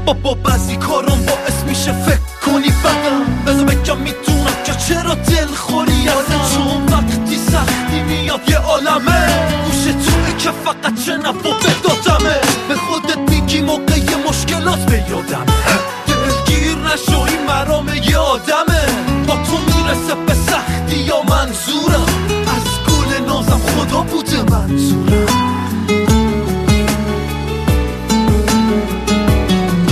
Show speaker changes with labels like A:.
A: بابا بعضی کارم باعث میشه فکر کنی بدم. بذار بگم میدونم که چرا دلخوری ازم، چون وقتی سختی میاد یه عالمه گوش توی که فقط شنو و بدادمه. به خودت میگی موقع مشکلات به یادمه، دلگیر نشو این مرام یه آدمه، با تو میرسه